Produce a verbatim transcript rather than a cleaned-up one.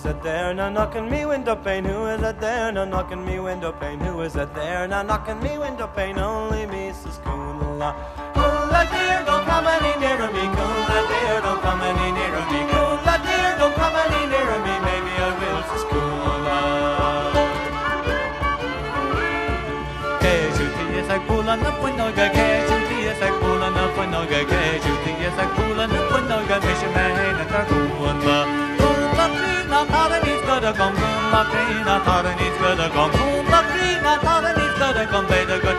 it there? Now knocking me window pane. Who is it there? Now knocking me window pane. Who is it there? Now knocking me window pane. Only Missus Coonla. Coonla dear, don't come any nearer me. Coonla dear, don't come any nearer me. Coonla dear, don't come any nearer me. Maybe I will, says Coonla. K-Juti-S I pulan up windoga. K-Juti-S I pulan up windoga. K-Juti-S I pulan up windoga. Fisherman at our Coonla. Coonla Taran's gonna come, Coonla Taran's gonna come, Coonla Taran's gonna come,